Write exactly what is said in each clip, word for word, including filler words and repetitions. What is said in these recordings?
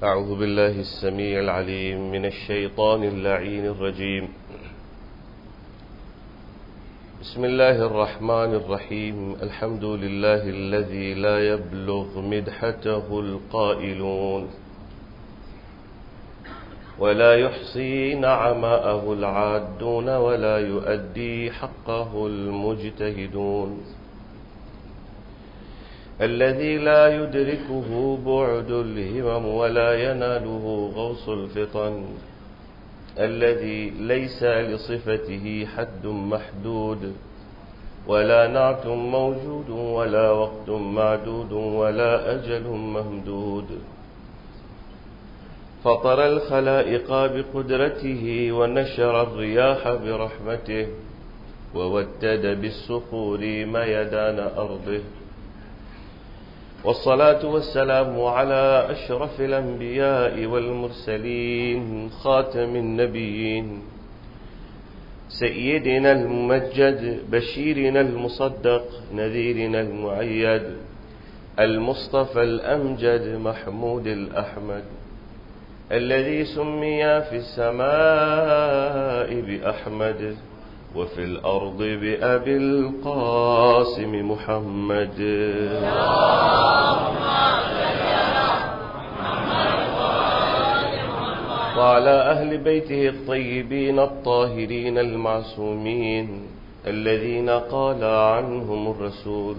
أعوذ بالله السميع العليم من الشيطان اللعين الرجيم. بسم الله الرحمن الرحيم. الحمد لله الذي لا يبلغ مدحته القائلون ولا يحصي نعماءه العادون ولا يؤدي حقه المجتهدون، الذي لا يدركه بعد الهمم ولا يناله غوص الفطن، الذي ليس لصفته حد محدود ولا نعت موجود ولا وقت معدود ولا أجل ممدود، فطر الخلائق بقدرته ونشر الرياح برحمته وودد بالصخور ميدان أرضه، والصلاة والسلام على أشرف الأنبياء والمرسلين خاتم النبيين سيدنا الممجد بشيرنا المصدق نذيرنا المؤيد المصطفى الأمجد محمود الأحمد، الذي سمي في السماء بأحمد وفي الأرض بأبي القاسم محمد. وعلى أهل بيته الطيبين الطاهرين المعصومين الذين قال عنهم الرسول: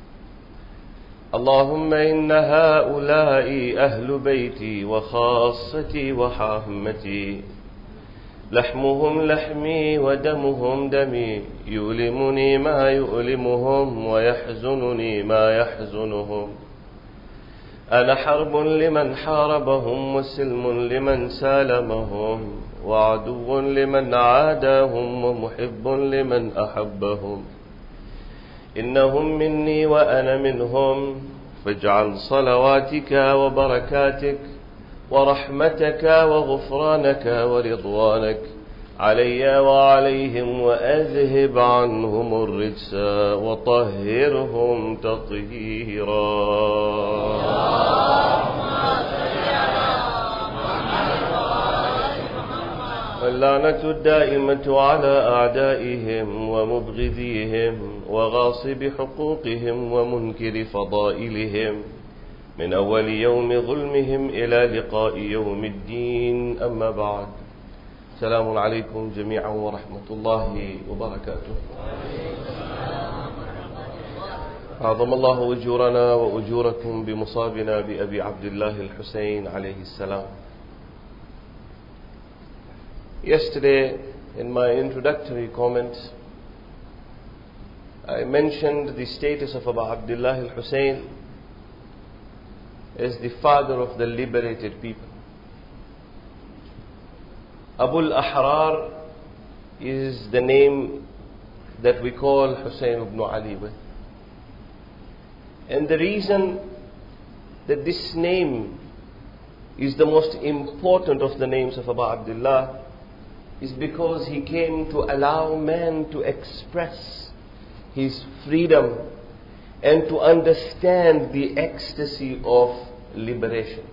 اللهم إن هؤلاء أهل بيتي وخاصتي وحامتي، لحمهم لحمي ودمهم دمي، يؤلمني ما يؤلمهم ويحزنني ما يحزنهم، أنا حرب لمن حاربهم وسلم لمن سالمهم وعدو لمن عاداهم ومحب لمن أحبهم، إنهم مني وأنا منهم، فاجعل صلواتك وبركاتك ورحمتك وغفرانك ورضوانك علي وعليهم، وأذهب عنهم الرجس وطهرهم تطهيرا. واللعنة الدائمة على أعدائهم ومبغضيهم وغاصب حقوقهم ومنكر فضائلهم من أول يوم ظلمهم إلى لقاء يوم الدين. أما بعد، السلام عليكم جميعا ورحمة الله وبركاته. أعظم الله أجورنا وأجوركم بمصابنا بأبي عبد الله الحسين عليه السلام. Yesterday, in my introductory comments, I mentioned the status of Abu Abdullah al-Hussein as the father of the liberated people. Abu al-Ahrar is the name that we call Hussein ibn Ali with. And the reason that this name is the most important of the names of Abu Abdullah is because he came to allow man to express his freedom and to understand the ecstasy of liberation.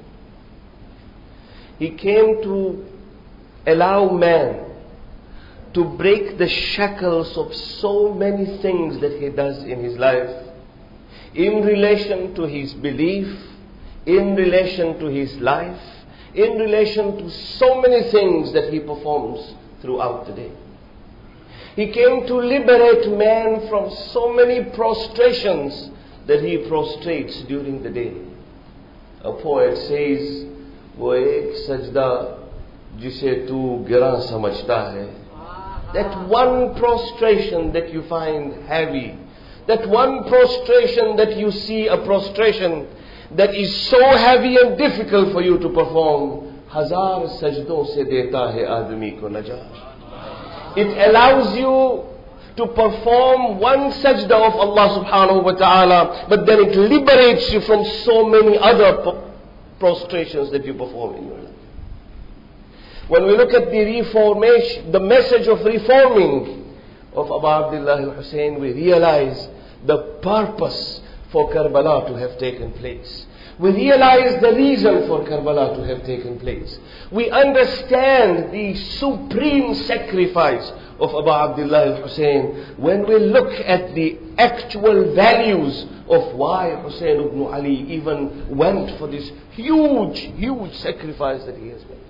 He came to allow man to break the shackles of so many things that he does in his life in relation to his belief, in relation to his life, in relation to so many things that he performs throughout the day. He came to liberate man from so many prostrations that he prostrates during the day. A poet says, वो एक सजदा जिसे तू गिरा समझता है. That one prostration that you find heavy, that one prostration that you see a prostration that is so heavy and difficult for you to perform, हजार सजदों से देता है आदमी को नजात. It allows you to perform one sajda of Allah subhanahu wa ta'ala, but then it liberates you from so many other prostrations that you perform in your life. When we look at the reformation, the message of reforming of Abu Abdullah al-Hussein, we realize the purpose for Karbala to have taken place. We realize the reason for Karbala to have taken place. We understand the supreme sacrifice of Abu Abdullah al-Hussein when we look at the actual values of why Hussein ibn Ali even went for this huge, huge sacrifice that he has made.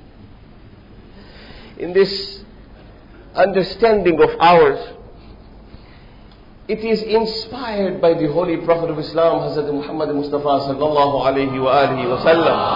In this understanding of ours, it is inspired by the Holy Prophet of Islam, Hazrat Muhammad Mustafa sallallahu alayhi wa alihi wa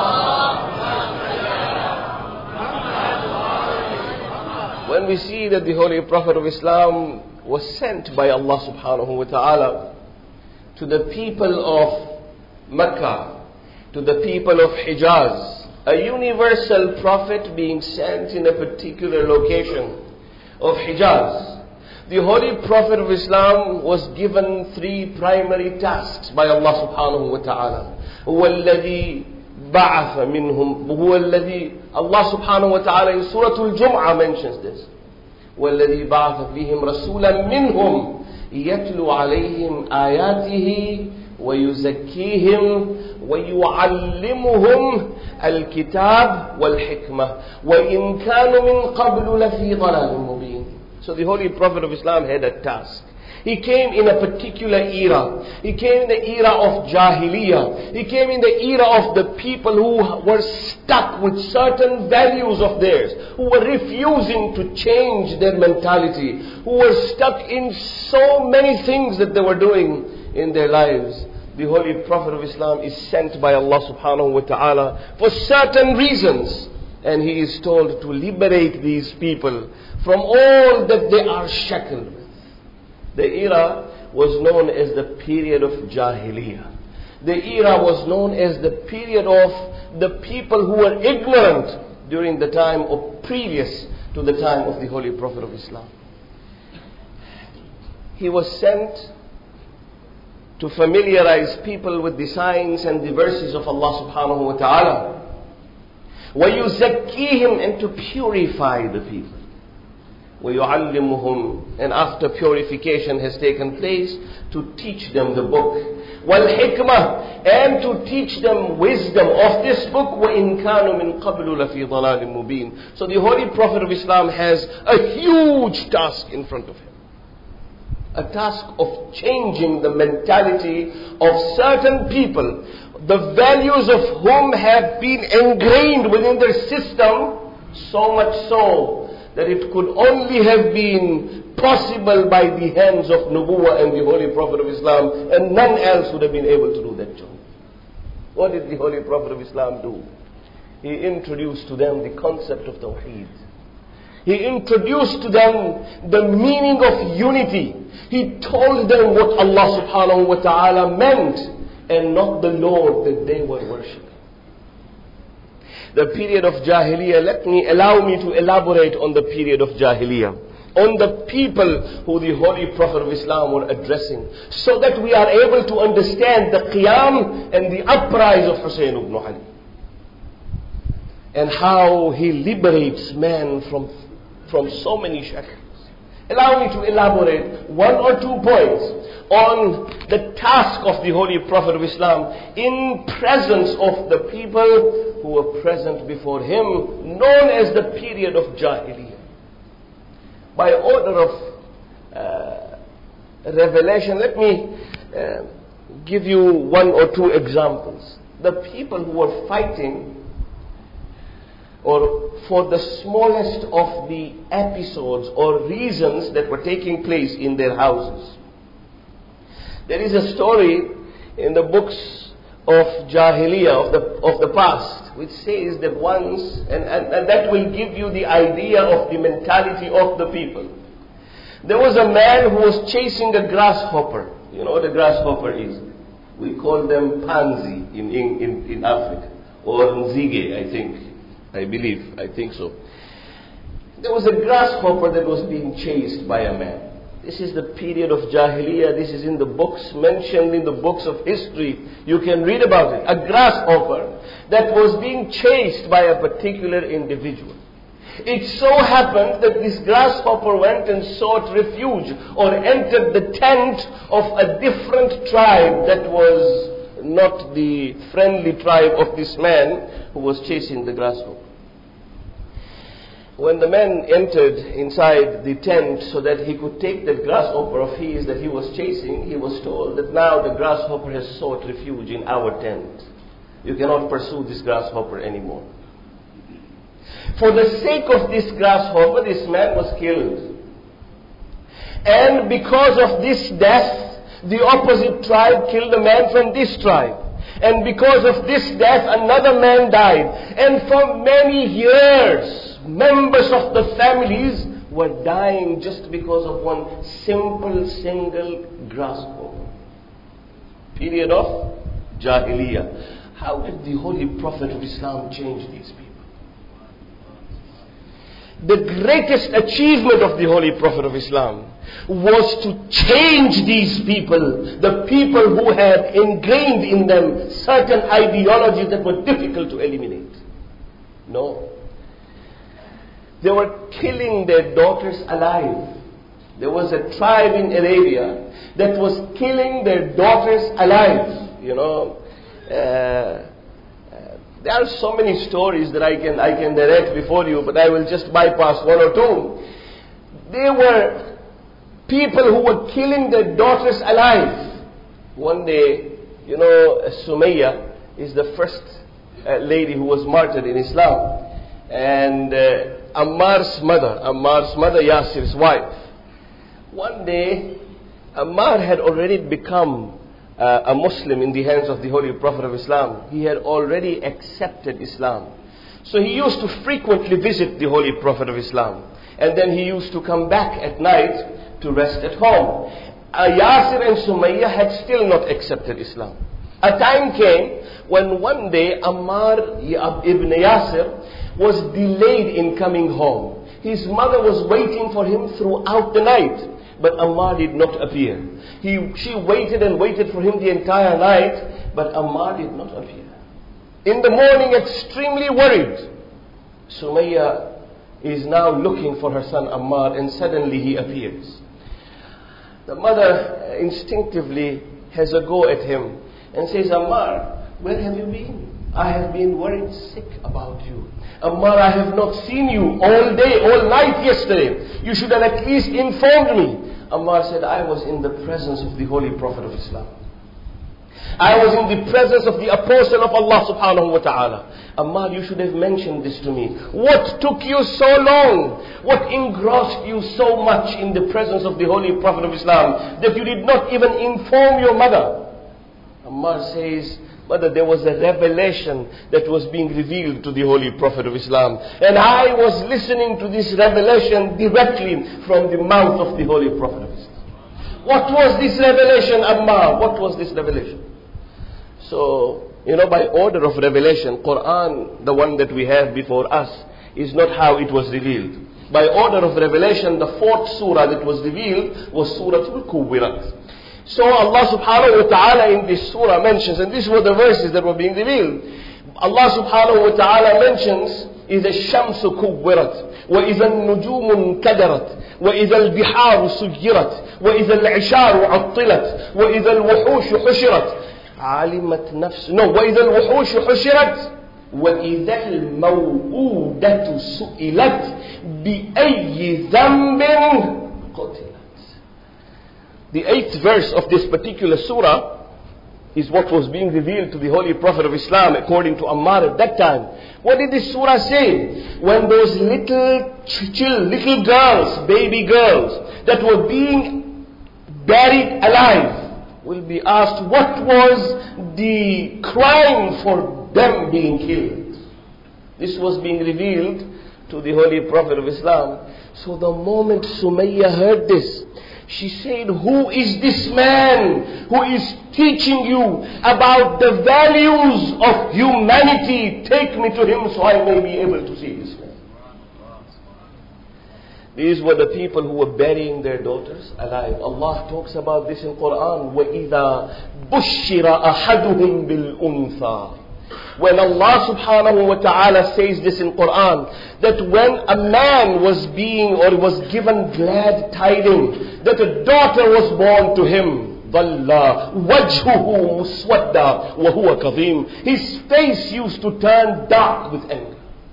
sallam. When we see that the Holy Prophet of Islam was sent by Allah subhanahu wa ta'ala to the people of Mecca, to the people of Hijaz, a universal prophet being sent in a particular location of Hijaz. The Holy Prophet of Islam was given three primary tasks by Allah subhanahu wa ta'ala. هو الذي بعث منهم هو الذي Allah subhanahu wa ta'ala in Surah Al-Jum'ah mentions this. والذي بعث فيهم رسولا منهم يتلو عليهم آياته ويزكيهم ويعلمهم الكتاب والحكمة وإن كانوا من قبل لفي ضلال مبين. So the Holy Prophet of Islam had a task. He came in a particular era. He came in the era of Jahiliyyah. He came in the era of the people who were stuck with certain values of theirs, who were refusing to change their mentality, who were stuck in so many things that they were doing in their lives. The Holy Prophet of Islam is sent by Allah subhanahu wa ta'ala for certain reasons. And he is told to liberate these people from all that they are shackled with. The era was known as the period of Jahiliyyah. The era was known as the period of the people who were ignorant during the time of previous to the time of the Holy Prophet of Islam. He was sent to familiarize people with the signs and the verses of Allah subhanahu wa ta'ala. وَيُزَكِّيهِمْ, and to purify the people. وَيُعَلِّمُهُمْ, and after purification has taken place, to teach them the book. وَالْحِكْمَةِ, and to teach them wisdom of this book. وَإِنْ كَانُوا مِنْ قَبْلُ لَفِي ضَلَالٍ مُبِينٍ. So the Holy Prophet of Islam has a huge task in front of him. A task of changing the mentality of certain people, the values of whom have been ingrained within their system, so much so that it could only have been possible by the hands of Nubuwwah and the Holy Prophet of Islam, and none else would have been able to do that job. What did the Holy Prophet of Islam do? He introduced to them the concept of Tawheed. He introduced to them the meaning of unity. He told them what Allah subhanahu wa ta'ala meant, and not the Lord that they were worshipping. The period of Jahiliyyah, let me, allow me to elaborate on the period of Jahiliyyah, on the people who the Holy Prophet of Islam were addressing, so that we are able to understand the qiyam and the uprise of Hussein ibn Ali, and how he liberates man from, from so many shackles. Allow me to elaborate one or two points on the task of the Holy Prophet of Islam in presence of the people who were present before him, known as the period of Jahiliyyah. By order of uh, revelation, let me uh, give you one or two examples. The people who were fighting, or for the smallest of the episodes or reasons that were taking place in their houses. There is a story in the books of Jahiliyyah, of the, of the past, which says that once, and, and, and that will give you the idea of the mentality of the people. There was a man who was chasing a grasshopper. You know what a grasshopper is? We call them pansy in, in, in, in Africa, or nzige, I think. I believe, I think so. There was a grasshopper that was being chased by a man. This is the period of Jahiliyyah. This is in the books, mentioned in the books of history. You can read about it. A grasshopper that was being chased by a particular individual. It so happened that this grasshopper went and sought refuge or entered the tent of a different tribe that was not the friendly tribe of this man who was chasing the grasshopper. When the man entered inside the tent so that he could take that grasshopper of his that he was chasing, he was told that now the grasshopper has sought refuge in our tent. You cannot pursue this grasshopper anymore. For the sake of this grasshopper, this man was killed. And because of this death, the opposite tribe killed a man from this tribe. And because of this death, another man died. And for many years, members of the families were dying just because of one simple, single grasshopper. Period of Jahiliyyah. How did the Holy Prophet of Islam change these people? The greatest achievement of the Holy Prophet of Islam was to change these people, the people who had ingrained in them certain ideologies that were difficult to eliminate. No. They were killing their daughters alive. There was a tribe in Arabia that was killing their daughters alive. You know, uh, uh, there are so many stories that I can I can narrate before you, but I will just bypass one or two. They were people who were killing their daughters alive. One day, you know, Sumayya is the first uh, lady who was martyred in Islam. And uh, Ammar's mother, Ammar's mother, Yasir's wife. One day, Ammar had already become uh, a Muslim in the hands of the Holy Prophet of Islam. He had already accepted Islam. So he used to frequently visit the Holy Prophet of Islam. And then he used to come back at night to rest at home. Uh, Yasir and Sumayya had still not accepted Islam. A time came when one day Ammar ibn Yasir was delayed in coming home. His mother was waiting for him throughout the night, but Ammar did not appear. He, she waited and waited for him the entire night, but Ammar did not appear. In the morning, extremely worried, Sumayya is now looking for her son Ammar, and suddenly he appears. The mother instinctively has a go at him and says, Ammar, where have you been? I have been worried sick about you. Ammar, I have not seen you all day, all night yesterday. You should have at least informed me. Ammar said, I was in the presence of the Holy Prophet of Islam. I was in the presence of the Apostle of Allah subhanahu wa ta'ala. Ammar, you should have mentioned this to me. What took you so long? What engrossed you so much in the presence of the Holy Prophet of Islam that you did not even inform your mother? Ammar says, Mother, there was a revelation that was being revealed to the Holy Prophet of Islam. And I was listening to this revelation directly from the mouth of the Holy Prophet of Islam. What was this revelation, Ammar? What was this revelation? So, you know, by order of revelation, Quran, the one that we have before us, is not how it was revealed. By order of revelation, the fourth surah that was revealed was Surah Al-Kuwirat. So Allah subhanahu wa ta'ala in this surah mentions, and these were the verses that were being revealed. Allah subhanahu wa ta'ala mentions, إِذَا الشَّمْسُ كُوِّرَتْ وَإِذَا النُّجُومُ انْكَدَرَتْ وَإِذَا الْبِحَارُ سُجِّرَتْ وَإِذَا الْعِشَارُ عُطِّلَتْ وَإِذَا الْوُحُوشُ حُشِرَتْ عَلِمَتْ نَفْسُ No, وَإِذَا الْوُحُوشُ حُشِرَتْ وَإِذَا الْمَوْءُودَةُ سُئِلَتْ بِأَيِّ ذَنْبٍ قُتِلَتْ. The eighth verse of this particular surah is what was being revealed to the Holy Prophet of Islam according to Ammar at that time. What did this surah say? When those little chill, little girls, baby girls, that were being buried alive will be asked, what was the crime for them being killed? This was being revealed to the Holy Prophet of Islam. So the moment Sumayya heard this, she said, who is this man who is teaching you about the values of humanity? Take me to him so I may be able to see this man. These were the people who were burying their daughters alive. Allah talks about this in Quran. وَإِذَا بُشِّرَ أَحَدُهُمْ بِالْأُنْثَى When Allah subhanahu wa ta'ala says this in Quran, that when a man was being or was given glad tidings that a daughter was born to him, ظَلَّ وَجْهُهُ مُسْوَدًّا وَهُوَ كَظِيمٌ, his face used to turn dark with anger.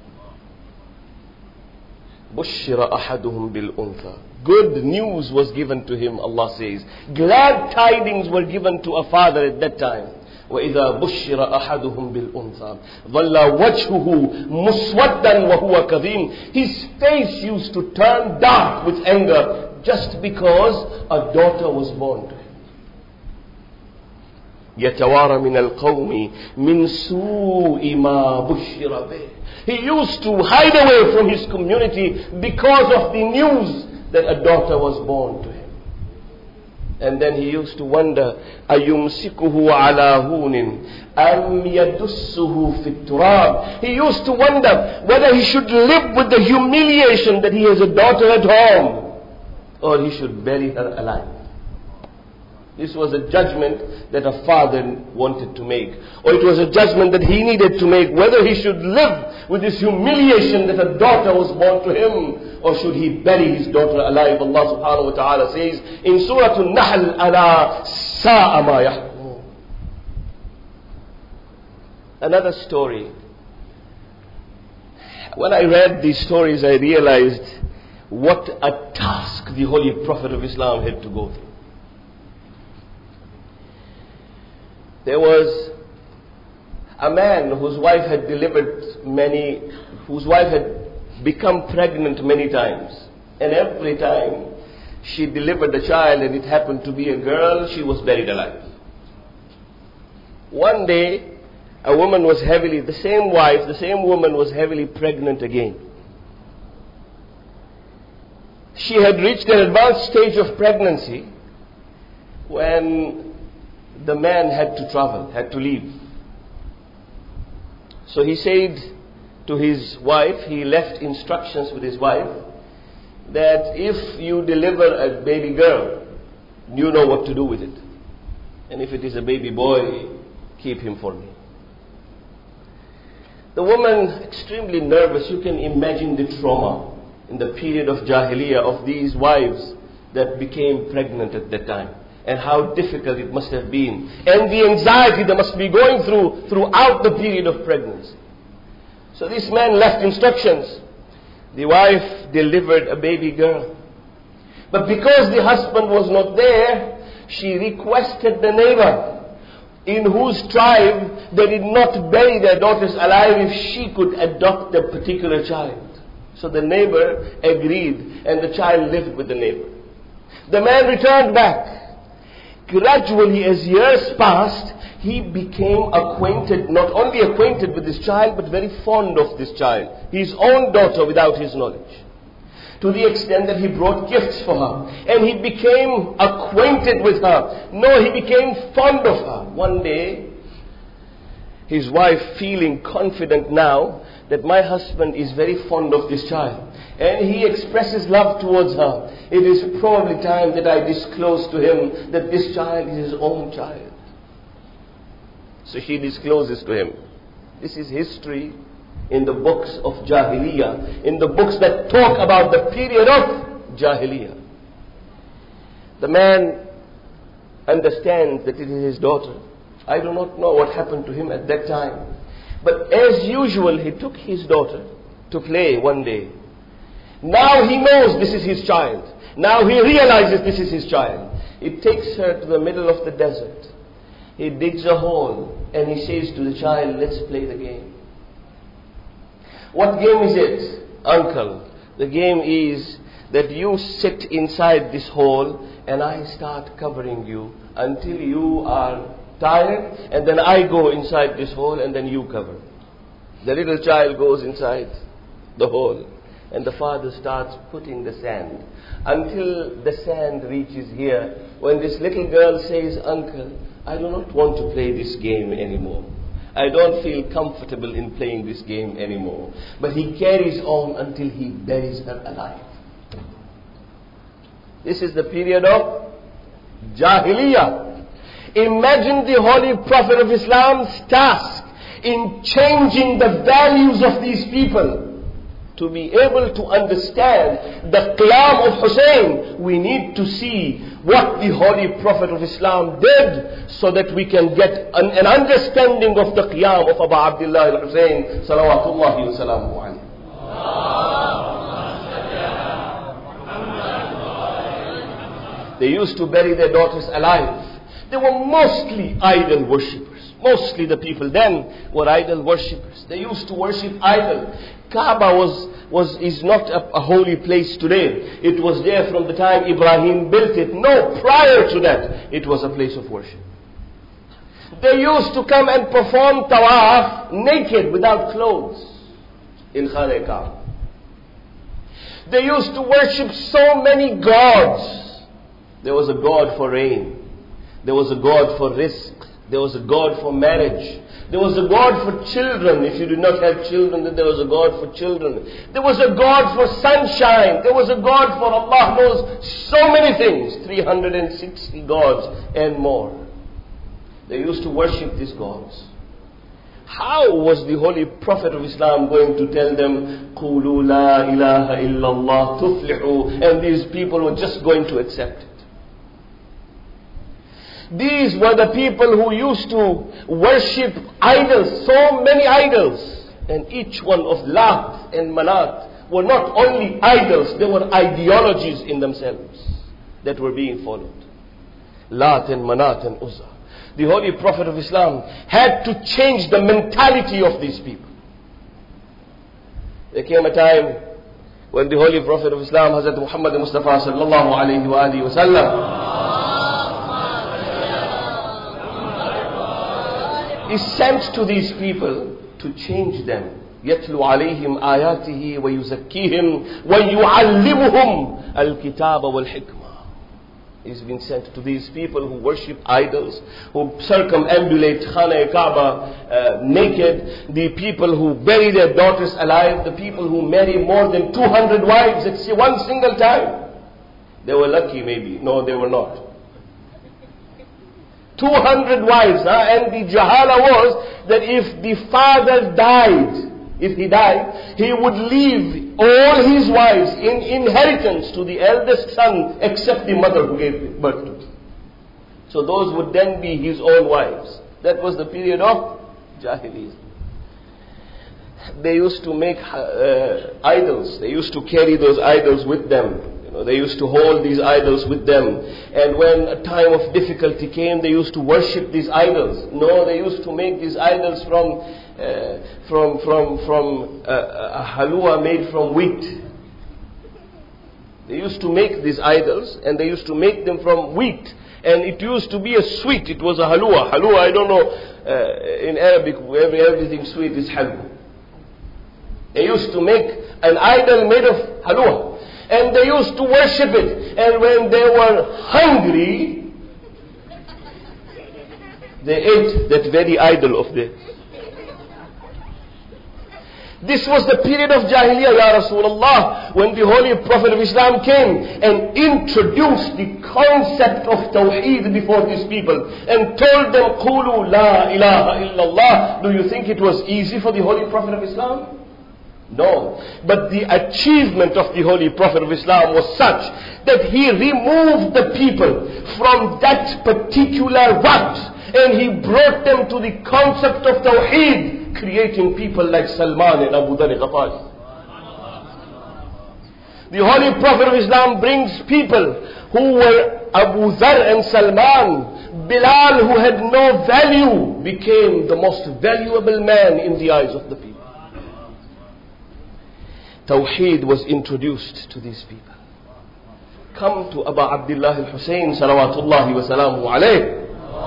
بُشِّرَ أَحَدُهُمْ بِالْأُنْثَى, good news was given to him, Allah says. Glad tidings were given to a father at that time. وَإِذَا بُشِّرَ أَحَدُهُمْ بِالْأُنْثَى ظَلَّ وَجْهُهُ مُسْوَدًّا وَهُوَ كَظِيمٌ, his face used to turn dark with anger just because a daughter was born to him. يَتَوَارَى مِنَ الْقَوْمِ مِنْ سُوءِ مَا بُشِّرَ بِهِ, he used to hide away from his community because of the news that a daughter was born to him. And then he used to wonder, أَيُمْسِكُهُ عَلَى هُونٍ أَمْ يَدُسُّهُ فِي التُّرَابِ, he used to wonder whether he should live with the humiliation that he has a daughter at home, or he should bury her alive. This was a judgment that a father wanted to make, or it was a judgment that he needed to make, whether he should live with this humiliation that a daughter was born to him, or should he bury his daughter alive. Allah subhanahu wa ta'ala says in Surah An-Nahl, أَلَا سَاءَ مَا يَحْكُمُونَ. Another story. When I read these stories, I realized what a task the Holy Prophet of Islam had to go through. There was a man whose wife had delivered many, whose wife had become pregnant many times. And every time she delivered a child and it happened to be a girl, she was buried alive. One day, a woman was heavily, the same wife, the same woman was heavily pregnant again. She had reached an advanced stage of pregnancy when the man had to travel, had to leave. So he said to his wife, he left instructions with his wife, that if you deliver a baby girl, you know what to do with it. And if it is a baby boy, keep him for me. The woman, extremely nervous, you can imagine the trauma in the period of Jahiliyyah of these wives that became pregnant at that time. And how difficult it must have been. And the anxiety they must be going through throughout the period of pregnancy. So this man left instructions. The wife delivered a baby girl. But because the husband was not there, she requested the neighbor, in whose tribe they did not bury their daughters alive, if she could adopt a particular child. So the neighbor agreed, and the child lived with the neighbor. The man returned back. Gradually, as years passed, he became acquainted, not only acquainted with this child, but very fond of this child, his own daughter, without his knowledge. To the extent that he brought gifts for her. And he became acquainted with her. No, he became fond of her. One day, his wife, feeling confident now that my husband is very fond of this child, and he expresses love towards her, it is probably time that I disclose to him that this child is his own child. So she discloses to him. This is history in the books of Jahiliyyah, in the books that talk about the period of Jahiliyyah. The man understands that it is his daughter. I do not know what happened to him at that time. But as usual, he took his daughter to play one day. Now he knows this is his child. Now he realizes this is his child. He takes her to the middle of the desert. He digs a hole and he says to the child, let's play the game. What game is it, uncle? The game is that you sit inside this hole and I start covering you until you are tired, and then I go inside this hole and then you cover. The little child goes inside the hole and the father starts putting the sand until the sand reaches here. When this little girl says, uncle, I do not want to play this game anymore. I don't feel comfortable in playing this game anymore. But he carries on until he buries her alive. This is the period of Jahiliyyah. Imagine the Holy Prophet of Islam's task in changing the values of these people. To be able to understand the Qiyam of Hussein, we need to see what the Holy Prophet of Islam did, so that we can get an, an understanding of the Qiyam of Abu Abdullah al-Hussein salawatullahi wa salamuhu alayhi. They used to bury their daughters alive. They were mostly idol worshippers. Mostly the people then were idol worshippers. They used to worship idol. Kaaba was, was, is not a, a holy place today. It was there from the time Ibrahim built it. No, prior to that, it was a place of worship. They used to come and perform tawaf naked, without clothes, in Khana Kaaba. They used to worship so many gods. There was a god for rain. There was a god for rizq. There was a god for marriage. There was a god for children. If you did not have children, then there was a god for children. There was a god for sunshine. There was a god for Allah knows so many things. three hundred sixty gods and more. They used to worship these gods. How was the Holy Prophet of Islam going to tell them, قُولُوا لَا إِلَهَ إِلَّا اللَّهُ تُفْلِحُوا, and these people were just going to accept it? These were the people who used to worship idols, so many idols. And each one of Lat and Manat were not only idols, they were ideologies in themselves that were being followed. Lat and Manat and Uzza. The Holy Prophet of Islam had to change the mentality of these people. There came a time when the Holy Prophet of Islam, Hazrat Muhammad Mustafa sallallahu alayhi wa alihi wa sallam, is sent to these people to change them. يَتْلُو عَلَيْهِمْ آيَاتِهِ وَيُزَكِّيهِمْ وَيُعَلِّمُهُمْ الْكِتَابَ وَالْحِكْمَةِ. He's been sent to these people who worship idols, who circumambulate Khana Kaaba uh, naked, the people who bury their daughters alive, the people who marry more than two hundred wives at one single time. They were lucky maybe. No, they were not. two hundred wives, huh? And the jahala was that if the father died, if he died, he would leave all his wives in inheritance to the eldest son, except the mother who gave birth to him. So those would then be his own wives. That was the period of Jahiliyyah. They used to make uh, idols. They used to carry those idols with them. They used to hold these idols with them. And when a time of difficulty came, they used to worship these idols. No, they used to make these idols from uh, from from from uh, a halwa made from wheat. They used to make these idols, and they used to make them from wheat. And it used to be a sweet. It was a halwa. Halwa, I don't know, uh, in Arabic, every, everything sweet is halwa. They used to make an idol made of halwa. And they used to worship it. And when they were hungry, they ate that very idol of theirs. This was the period of Jahiliyyah, Ya Rasulullah, when the Holy Prophet of Islam came and introduced the concept of Tawheed before these people and told them, قُولُوا لَا إِلَهَ إِلَّا اللَّهِ. Do you think it was easy for the Holy Prophet of Islam? No. But the achievement of the Holy Prophet of Islam was such that he removed the people from that particular rut and he brought them to the concept of Tawheed, creating people like Salman and Abu Dharr Ghafari. The Holy Prophet of Islam brings people who were Abu Dharr and Salman. Bilal, who had no value, became the most valuable man in the eyes of the people. Tawheed was introduced to these people. Come to Abu Abdullah al-Hussein salawatullahi wa salamu alayh.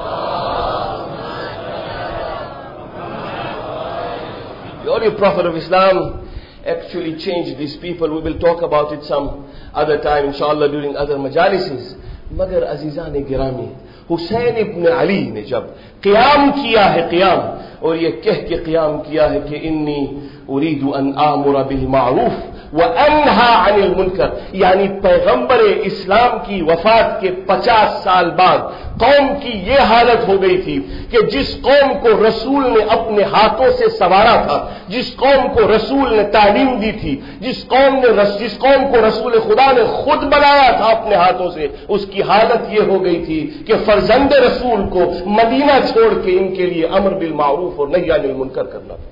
The Holy Prophet of Islam actually changed these people. We will talk about it some other time, inshallah, during other majalises. مگر عزیزان گرامی، حسین ابن علی نے جب قیام کیا ہے قیام، اور یہ کہہ کے قیام کیا ہے کہ انی اريد ان آمر بالمعروف وانہا عن المنکر، یعنی پیغمبر اسلام کی وفات کے پچاس سال بعد قوم کی یہ حالت ہو گئی تھی کہ جس قوم کو رسول نے اپنے ہاتھوں سے سنوارا تھا، جس قوم کو رسول نے تعلیم دی تھی، جس قوم نے جس قوم کو رسول خدا نے خود بنایا تھا اپنے ہاتھوں سے، اس کی حالت یہ ہو گئی تھی کہ فرزند رسول کو مدینہ چھوڑ کے ان کے لیے امر بالمعروف اور نہی عن المنکر کرنا تھا۔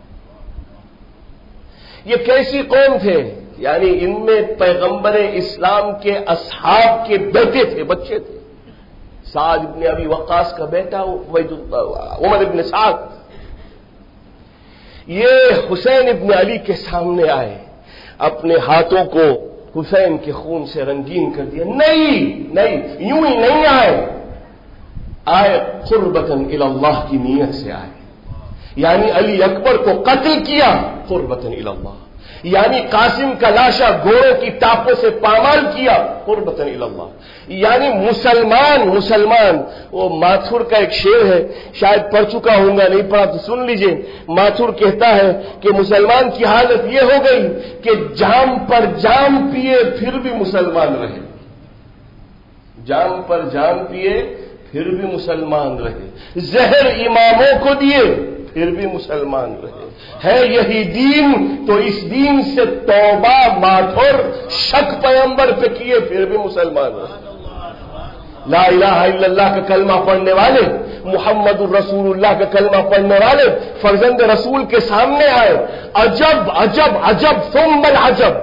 یہ کیسی قوم تھے؟ یعنی ان میں پیغمبر اسلام کے اصحاب کے بیٹے تھے، بچے تھے۔ سعد ابن ابی وقاص کا بیٹا عمر ابن سعد، یہ حسین ابن علی کے سامنے آئے، اپنے ہاتھوں کو حسین کے خون سے رنگین کر دیا۔ نہیں نہیں، یوں ہی نہیں آئے، آئے قربتاً الی اللہ کی نیت سے آئے، یعنی علی اکبر کو قتل کیا قربتاً الی اللہ، یعنی قاسم کا لاشا گھوڑوں کی ٹاپوں سے پامال کیا قربتاً الی اللہ، یعنی مسلمان مسلمان وہ ماتھر کا ایک شعر ہے، شاید پڑھ چکا ہوں گا، نہیں پڑھا تو سن لیجئے۔ ماتھر کہتا ہے کہ مسلمان کی حالت یہ ہو گئی کہ جام پر جام پیے پھر بھی مسلمان رہے، جام پر جام پیے پھر بھی مسلمان رہے، زہر اماموں کو دیے پھر بھی مسلمان رہے، ہے یہی دین تو اس دین سے توبہ ماتھر شک پیغمبر پہ کیے پھر بھی مسلمان رہے۔ لا الہ الا اللہ کا کلمہ پڑھنے والے، محمد الرسول اللہ کا کلمہ پڑھنے والے فرزند رسول کے سامنے آئے، عجب عجب عجب ثم العجب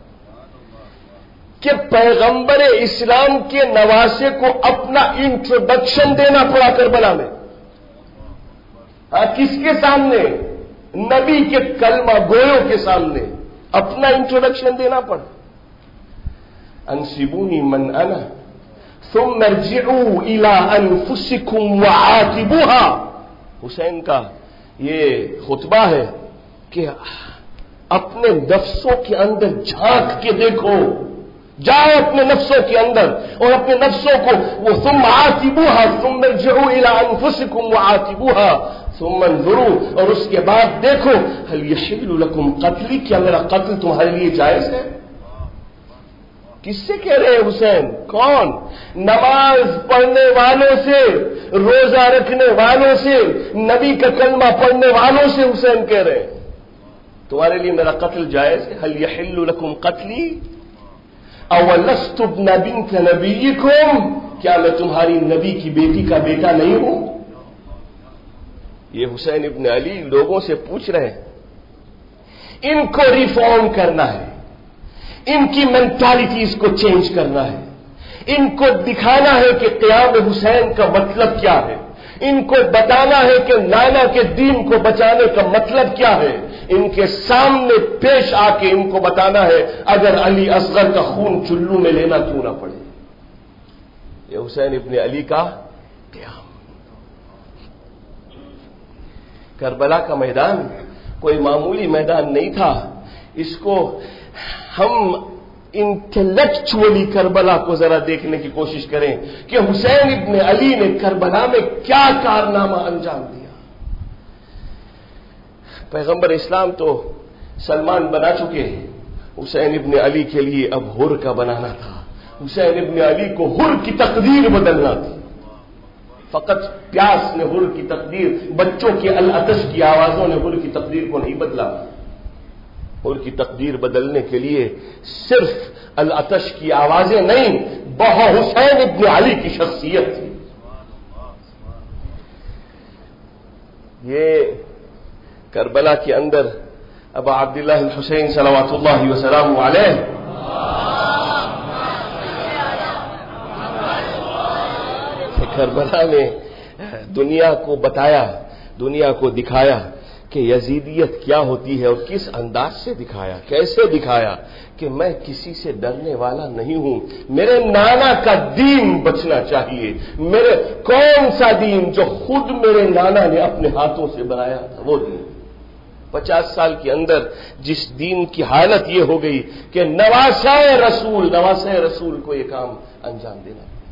کہ پیغمبر اسلام کے نواسے کو اپنا انٹروڈکشن دینا پڑا کربلا میں۔ ہاں، کس کے سامنے؟ نبی کے کلمہ گویوں کے سامنے اپنا انٹروڈکشن دینا پڑا۔ انسبونی من انا ثم ارجعوا الى انفسكم وعاتبوها، حسین کا یہ خطبہ ہے کہ اپنے نفسوں کے اندر جھانک کے دیکھو، جاؤ اپنے نفسوں کے اندر اور اپنے نفسوں کو وہ ثم عاتبوها ثم ارجعوا الى انفسكم وعاتبوها ثم انظروا، اور اس کے بعد دیکھو هل يحل لكم قتلی، کیا میرا قتل تمہارے لیے جائز ہے؟ کس سے کہہ رہے ہیں حسین؟ کون؟ نماز پڑھنے والوں سے، روزہ رکھنے والوں سے، نبی کا کلمہ پڑھنے والوں سے حسین کہہ رہے ہیں تمہارے لیے میرا قتل جائز ہے۔ هل يحل لكم قتلی اولست ابن بنت نبیکم، کیا میں تمہاری نبی کی بیٹی کا بیٹا نہیں ہوں؟ یہ حسین ابن علی لوگوں سے پوچھ رہے ہیں، ان کو ریفارم کرنا ہے، ان کی مینٹالٹیز کو چینج کرنا ہے، ان کو دکھانا ہے کہ قیام حسین کا مطلب کیا ہے، ان کو بتانا ہے کہ نانا کے دین کو بچانے کا مطلب کیا ہے، ان کے سامنے پیش آ کے ان کو بتانا ہے اگر علی اصغر کا خون چلو میں لینا کیوں نہ پڑے۔ یہ حسین ابن علی کا قیام۔ کربلا کا میدان کوئی معمولی میدان نہیں تھا، اس کو ہم انٹلیکچولی کربلا کو ذرا دیکھنے کی کوشش کریں کہ حسین ابن علی نے کربلا میں کیا کارنامہ انجام دیا۔ پیغمبر اسلام تو سلمان بنا چکے ہیں، حسین ابن علی کے لیے اب حر کا بنانا تھا، حسین ابن علی کو حر کی تقدیر بدلنا تھی۔ فقط پیاس نے حر کی تقدیر، بچوں کے العطش کی آوازوں نے حر کی تقدیر کو نہیں بدلا۔ حر کی تقدیر بدلنے کے لیے صرف العطش کی آوازیں نہیں، بہو حسین ابن علی کی شخصیت تھی۔ یہ کربلا کے اندر ابا عبداللہ الحسین صلوات اللہ وسلام علیہ کربلا میں دنیا کو بتایا، دنیا کو دکھایا کہ یزیدیت کیا ہوتی ہے، اور کس انداز سے دکھایا، کیسے دکھایا کہ میں کسی سے ڈرنے والا نہیں ہوں، میرے نانا کا دین بچنا چاہیے۔ میرے کون سا دین؟ جو خود میرے نانا نے اپنے ہاتھوں سے بنایا تھا، وہ دین۔ پچاس سال کے اندر جس دین کی حالت یہ ہو گئی کہ نواسۂ رسول نواسۂ رسول کو یہ کام انجام دینا۔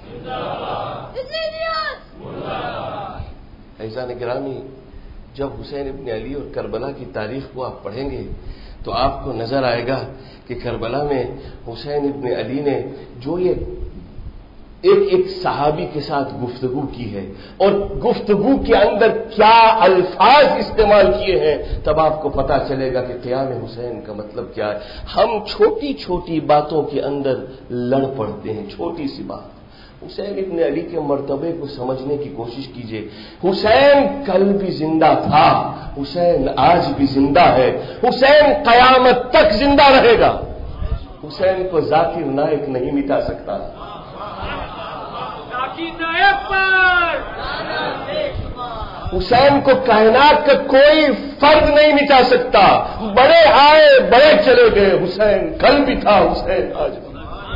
عزیزان گرامی، جب حسین ابن علی اور کربلا کی تاریخ کو آپ پڑھیں گے تو آپ کو نظر آئے گا کہ کربلا میں حسین ابن علی نے جو یہ ایک ایک صحابی کے ساتھ گفتگو کی ہے اور گفتگو کے اندر کیا الفاظ استعمال کیے ہیں، تب آپ کو پتا چلے گا کہ قیام حسین کا مطلب کیا ہے۔ ہم چھوٹی چھوٹی باتوں کے اندر لڑ پڑتے ہیں، چھوٹی سی بات۔ حسین ابن علی کے مرتبے کو سمجھنے کی کوشش کیجئے۔ حسین کل بھی زندہ تھا، حسین آج بھی زندہ ہے، حسین قیامت تک زندہ رہے گا۔ حسین کو ذاکر نائک نہیں مٹا سکتا، حسین کو کائنات کا کوئی فرد نہیں مٹا سکتا۔ بڑے آئے بڑے چلے گئے، حسین کل بھی تھا، حسین آج بھی۔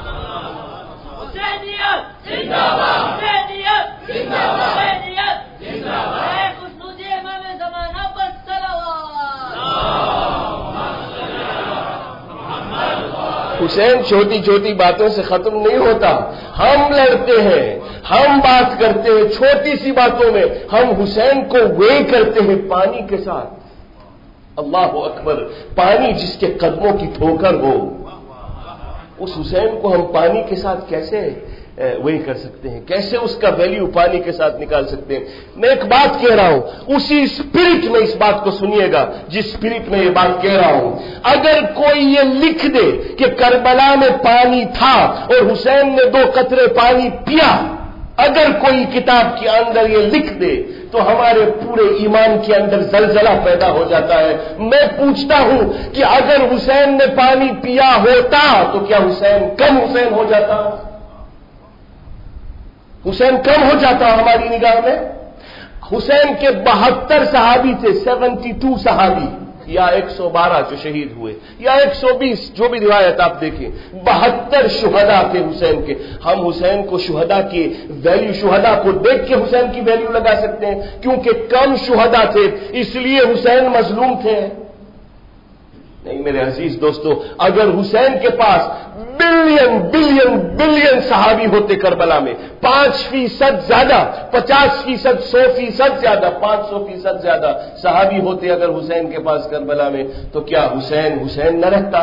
حسین چھوٹی چھوٹی باتوں سے ختم نہیں ہوتا۔ ہم لڑتے ہیں، ہم بات کرتے ہیں چھوٹی سی باتوں میں، ہم حسین کو وے کرتے ہیں پانی کے ساتھ۔ اللہ اکبر، پانی جس کے قدموں کی ٹھوکر ہو، اس حسین کو ہم پانی کے ساتھ کیسے وہی کر سکتے ہیں، کیسے اس کا ویلیو پانی کے ساتھ نکال سکتے ہیں؟ میں ایک بات کہہ رہا ہوں، اسی اسپرٹ میں اس بات کو سنیے گا جس اسپرٹ میں یہ بات کہہ رہا ہوں۔ اگر کوئی یہ لکھ دے کہ کربلا میں پانی تھا اور حسین نے دو قطرے پانی پیا، اگر کوئی کتاب کے اندر یہ لکھ دے تو ہمارے پورے ایمان کے اندر زلزلہ پیدا ہو جاتا ہے۔ میں پوچھتا ہوں کہ اگر حسین نے پانی پیا ہوتا تو کیا حسین کم حسین ہو جاتا؟ حسین کم ہو جاتا ہماری نگاہ میں؟ حسین کے بہتر صحابی تھے، سیونٹی ٹو صحابی، یا ایک سو بارہ جو شہید ہوئے، یا ایک سو بیس، جو بھی روایت آپ دیکھیں، بہتر شہداء تھے حسین کے۔ ہم حسین کو شہداء کی ویلیو، شہداء کو دیکھ کے حسین کی ویلیو لگا سکتے ہیں، کیونکہ کم شہداء تھے اس لیے حسین مظلوم تھے؟ نہیں میرے عزیز دوستو، اگر حسین کے پاس بلین بلین بلین صحابی ہوتے کربلا میں، پانچ فیصد زیادہ، پچاس فیصد، سو فیصد زیادہ، پانچ سو فیصد زیادہ صحابی ہوتے اگر حسین کے پاس کربلا میں، تو کیا حسین حسین نہ رہتا؟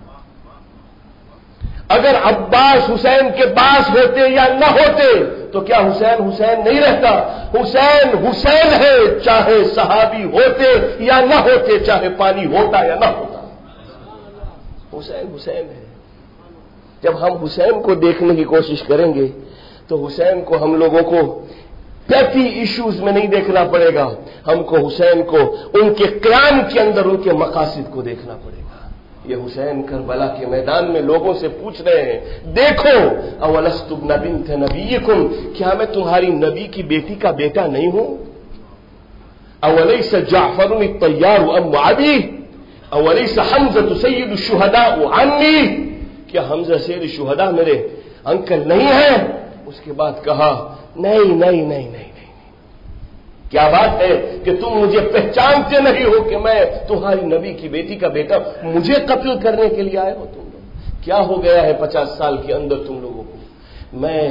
اگر عباس حسین کے پاس ہوتے یا نہ ہوتے تو کیا حسین حسین نہیں رہتا؟ حسین حسین ہے، چاہے صحابی ہوتے یا نہ ہوتے، چاہے پانی ہوتا یا نہ ہوتا، حسین حسین ہے۔ جب ہم حسین کو دیکھنے کی کوشش کریں گے تو حسین کو ہم لوگوں کو پیٹی ایشوز میں نہیں دیکھنا پڑے گا، ہم کو حسین کو ان کے قیام کے اندر ان کے مقاصد کو دیکھنا پڑے گا۔ یہ حسین کربلا کے میدان میں لوگوں سے پوچھ رہے ہیں، دیکھو اولست ابن بنت نبیکم، کیا میں تمہاری نبی کی بیٹی کا بیٹا نہیں ہوں؟ اولیس جعفر الطیار ام ابی، اولیس حمزہ سید الشہداء عنی، کیا حمزہ سید الشہداء میرے انکل نہیں ہیں؟ اس کے بعد کہا نہیں نہیں نہیں نہیں نہیں، کیا بات ہے کہ تم مجھے پہچانتے نہیں ہو کہ میں تمہاری نبی کی بیٹی کا بیٹا، مجھے قتل کرنے کے لیے آئے ہو تم لوگ؟ کیا ہو گیا ہے پچاس سال کے اندر تم لوگوں کو؟ میں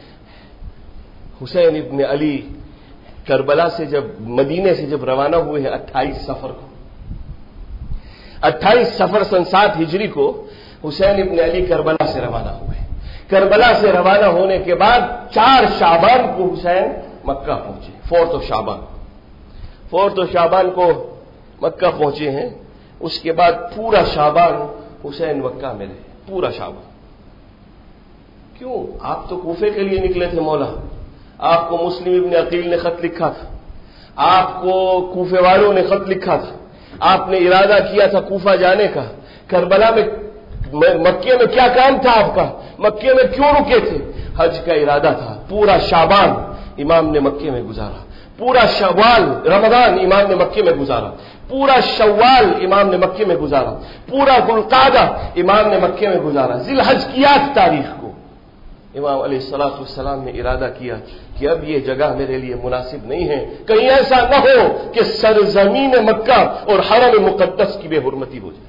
حسین ابن علی کربلا سے جب مدینے سے جب روانہ ہوئے ہیں اٹھائیس سفر کو، اٹھائیس سفر سن سات ہجری کو حسین ابن علی کربلا سے روانہ ہوئے۔ کربلا سے روانہ ہونے کے بعد چار شعبان کو حسین مکہ پہنچے، فورتھ آف شعبان، فورتھ آف شعبان کو مکہ پہنچے ہیں۔ اس کے بعد پورا شعبان حسین مکہ میں رہے، پورا شعبان۔ کیوں؟ آپ تو کوفے کے لیے نکلے تھے مولا، آپ کو مسلم ابن عقیل نے خط لکھا تھا، آپ کو کوفے والوں نے خط لکھا تھا، آپ نے ارادہ کیا تھا کوفہ جانے کا۔ کربلا میں مکے میں کیا کام تھا آپ کا؟ مکے میں کیوں رکے تھے؟ حج کا ارادہ تھا۔ پورا شعبان امام نے مکے میں گزارا، پورا شوال رمضان امام نے مکے میں گزارا، پورا شوال امام نے مکے میں گزارا، پورا ذوالقعدہ امام نے مکے میں گزارا۔ ذی الحج کی آٹھ تاریخ کو امام علیہ الصلوۃ والسلام نے ارادہ کیا کہ اب یہ جگہ میرے لیے مناسب نہیں ہے، کہیں ایسا نہ ہو کہ سرزمین مکہ اور حرم مقدس کی بے حرمتی ہو جائے۔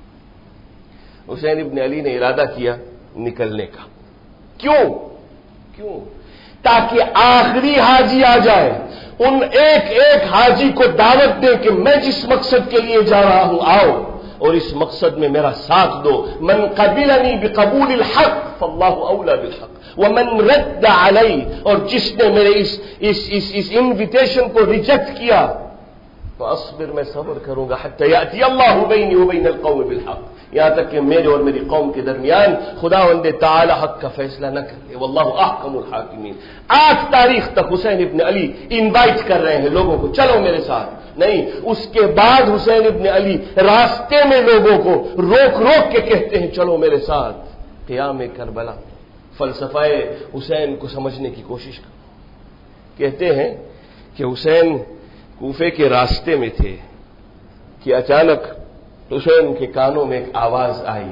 حسین ابن علی نے ارادہ کیا نکلنے کا۔ کیوں؟ کیوں؟ تاکہ آخری حاجی آ جائے، ان ایک ایک حاجی کو دعوت دے کہ میں جس مقصد کے لیے جا رہا ہوں آؤ اور اس مقصد میں میرا ساتھ دو. من قبلنی بقبول الحق فاللہ اولا بالحق ومن رد علی، اور جس نے میرے اس اس اس, اس انویٹیشن کو ریجیکٹ کیا تو اصبر، میں صبر کروں گا حتی یاتی اللہ بینی وبین القوم بالحق، یہاں تک کہ میرے اور میری قوم کے درمیان خداوند تعالی حق کا فیصلہ نہ کر دے. واللہ احکم الحاکمین. آٹھ تاریخ تک حسین ابن علی انوائٹ کر رہے ہیں لوگوں کو، چلو میرے ساتھ. نہیں، اس کے بعد حسین ابن علی راستے میں لوگوں کو روک روک کے کہتے ہیں چلو میرے ساتھ. قیام کربلا فلسفہ حسین کو سمجھنے کی کوشش کرو. کہتے ہیں کہ حسین کوفے کے راستے میں تھے کہ اچانک حسین کے کانوں میں ایک آواز آئی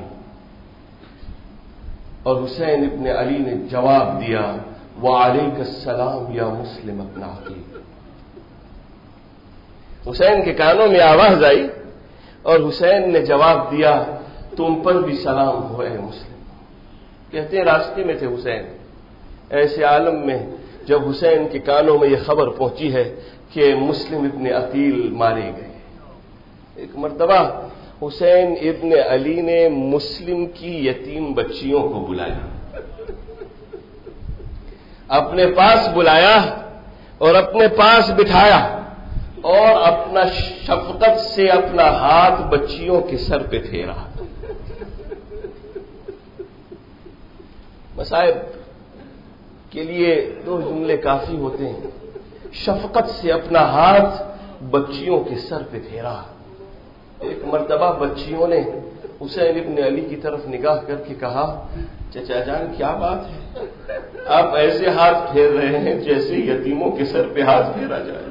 اور حسین ابن علی نے جواب دیا وعلیک السلام یا مسلم ابن عقیل. حسین کے کانوں میں آواز آئی اور حسین نے جواب دیا تم پر بھی سلام ہو اے مسلم. کہتے ہیں راستے میں تھے حسین، ایسے عالم میں جب حسین کے کانوں میں یہ خبر پہنچی ہے کہ مسلم ابن عقیل مارے گئے. ایک مرتبہ حسین ابن علی نے مسلم کی یتیم بچیوں کو بلایا، اپنے پاس بلایا اور اپنے پاس بٹھایا اور اپنا شفقت سے اپنا ہاتھ بچیوں کے سر پہ پھیرا. مصائب کے لیے دو جملے کافی ہوتے ہیں. شفقت سے اپنا ہاتھ بچیوں کے سر پہ پھیرا. ایک مرتبہ بچیوں نے حسین ابن علی کی طرف نگاہ کر کے کہا چچا جان کیا بات ہے، آپ ایسے ہاتھ پھیر رہے ہیں جیسے یتیموں کے سر پہ ہاتھ پھیرا جائے.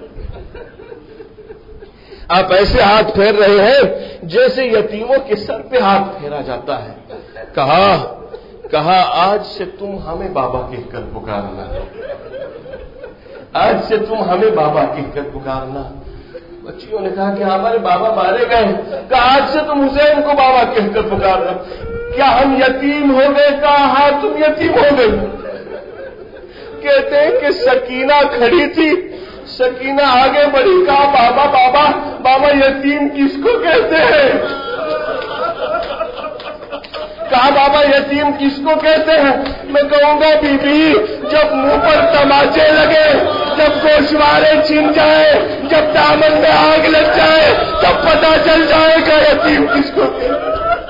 آپ ایسے ہاتھ پھیر رہے ہیں جیسے یتیموں کے سر پہ ہاتھ پھیرا جاتا ہے. کہا کہا آج سے تم ہمیں بابا کہہ کر پکارنا، آج سے تم ہمیں بابا کہہ کر پکارنا. بچیوں نے کہا کہ ہمارے بابا مارے گئے. کہا آج سے تم حسین کو بابا کہہ کر پکارنا. کیا ہم یتیم ہو گئے؟ کہا ہاں تم یتیم ہو گئے. کہتے ہیں کہ سکینہ کھڑی تھی، سکینہ آگے بڑھی، کہا بابا بابا بابا یتیم کس کو کہتے ہیں؟ کہا بابا یتیم کس کو کہتے ہیں؟ میں کہوں گا بی بی جب منہ پر تماچے لگے، جب گوشوارے چھن جائے، جب دامن میں آگ لگ جائے تب پتہ چل جائے گا یتیم کس کو کہتے ہیں.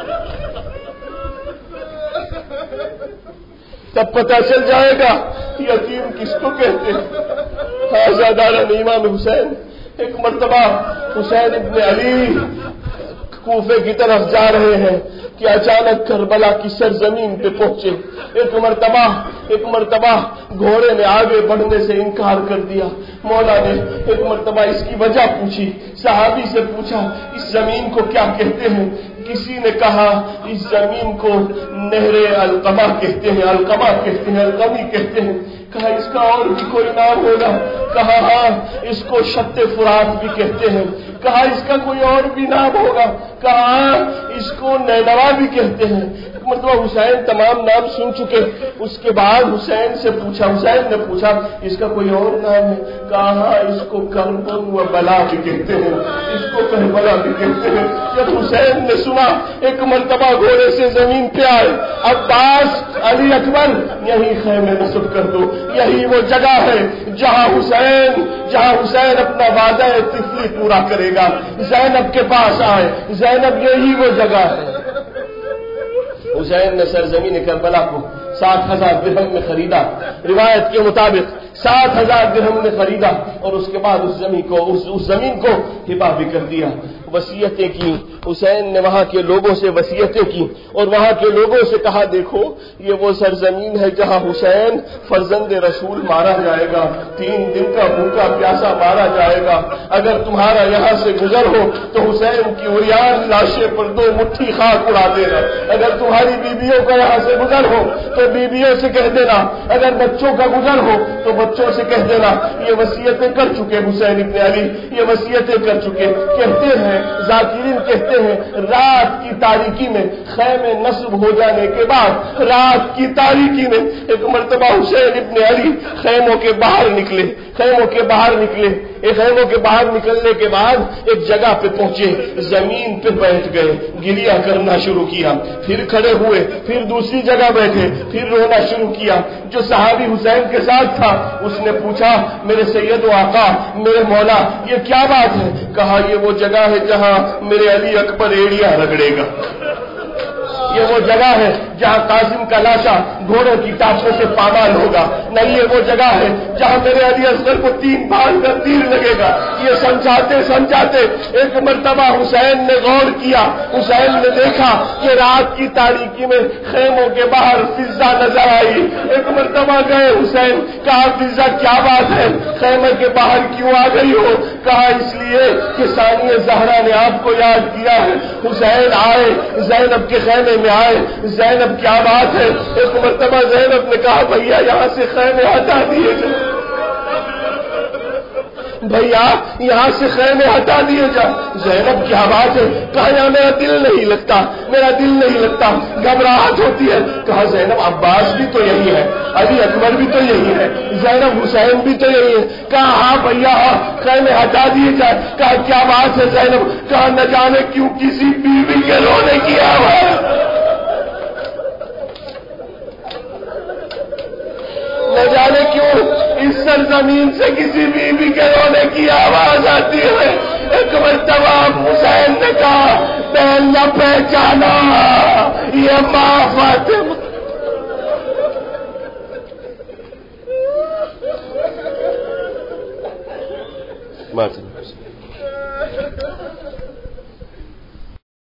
تب پتہ چل جائے گا یتیم کس کو کہتے ہیں. آزادارہ امام حسین ایک مرتبہ حسین ابن علی کوفے کی طرف جا رہے ہیں کہ اچانک کربلا کی سرزمین پہ پہنچے. ایک مرتبہ ایک مرتبہ گھوڑے نے آگے بڑھنے سے انکار کر دیا. مولا نے ایک مرتبہ اس کی وجہ پوچھی، صحابی سے پوچھا اس زمین کو کیا کہتے ہیں؟ کسی نے کہا اس زمین کو نہر القما کہتے ہیں، القما کہتے ہیں، القمی کہتے ہیں. کہا اس کا اور بھی کوئی نام ہوگا؟ کہا ہاں اس کو شط فرات بھی کہتے ہیں. کہا اس کا کوئی اور بھی نام ہوگا؟ کہا ہاں اس کو نینوا بھی کہتے ہیں. مطلب حسین تمام نام سن چکے. اس کے بعد حسین سے پوچھا، حسین نے پوچھا اس کا کوئی اور نام ہے؟ کہا ہاں اس کو کربن و بلا بھی کہتے ہیں، اس کو کربلا بھی کہتے ہیں. جب حسین نے سنا ایک مرتبہ گھوڑے سے زمین پہ آئے، عباس علی اکبر یہی خیمے نصب کر دو، یہی وہ جگہ ہے جہاں حسین جہاں حسین اپنا وعدہ طفلی پورا کرے گا. زینب کے پاس آئے، زینب یہی وہ جگہ ہے. حسین نے سرزمین کربلا کو سات ہزار درہم میں خریدا، روایت کے مطابق سات ہزار درہم میں خریدا اور اس کے بعد اس زمین کو اس, اس زمین کو ہبا بھی کر دیا. وصیتیں کی حسین نے، وہاں کے لوگوں سے وصیتیں کی اور وہاں کے لوگوں سے کہا دیکھو یہ وہ سرزمین ہے جہاں حسین فرزند رسول مارا جائے گا، تین دن کا بھوکا پیاسا مارا جائے گا. اگر تمہارا یہاں سے گزر ہو تو حسین کی عریان لاشیں پر دو مٹھی خاک اڑا دینا. اگر تمہاری بیویوں کا یہاں سے گزر ہو تو بیویوں سے کہہ دینا، اگر بچوں کا گزر ہو تو بچوں سے کہہ دینا یہ وصیتیں کر چکے حسین ابن علی، یہ وصیتیں کر چکے. کہتے ہیں ذاکرین کہتے ہیں رات کی تاریکی میں خیمے نصب ہو جانے کے بعد رات کی تاریکی میں ایک مرتبہ حسین ابن علی خیموں کے باہر نکلے خیموں کے باہر نکلے ایک خیموں کے باہر نکلنے کے بعد ایک جگہ پہ پہنچے، زمین پہ بیٹھ گئے، گریہ کرنا شروع کیا، پھر کھڑے ہوئے، پھر دوسری جگہ بیٹھے، پھر رونا شروع کیا. جو صحابی حسین کے ساتھ تھا اس نے پوچھا میرے سید و آقا، میرے مولا، یہ کیا بات ہے؟ کہا یہ وہ جگہ ہے جہاں میرے علی اکبر ایڑیاں رگڑے گا، یہ وہ جگہ ہے جہاں قاسم کا لاشا گھوڑوں کی ٹاپوں سے پامال ہوگا، نہیں یہ وہ جگہ ہے جہاں میرے علی اصغر کو تین بال کا تیر لگے گا. یہ سمجھاتے سمجھاتے ایک مرتبہ حسین نے غور کیا، حسین نے دیکھا کہ رات کی تاریکی میں خیموں کے باہر فضا نظر آئی. ایک مرتبہ گئے حسین، کہا فضا کیا بات ہے، خیمے کے باہر کیوں آ گئی ہو؟ کہا اس لیے کہ ثانیہ زہرا نے آپ کو یاد کیا ہے. حسین آئے، زینب کے خیمے میں آئے، زینب کیا بات ہے؟ ایک مرتبہ زینب نے کہا بھیا یہاں سے خیمے ہٹا دیے جا، بھیا یہاں سے خیمے ہٹا دیے جا. زینب کیا بات ہے؟ کہا یہاں میرا دل نہیں لگتا، میرا دل نہیں لگتا، گھبراہٹ ہوتی ہے. کہا زینب عباس بھی تو یہی ہے، علی اکبر بھی تو یہی ہے، زینب حسین بھی تو یہی ہے. کہا ہاں بھیا ہاں خیمے ہٹا دیے جائے. کہا کیا بات ہے زینب؟ کہا نہ جانے کیوں کسی بیوی کے رونے کی آواز، نہ جانے کیوں اس سرزمین سے کسی بیوی کے رونے کی آواز آتی ہے. ایک مرتبہ حسین نے کہا پہن نہ پہچانا یہ ماں فاطمہ.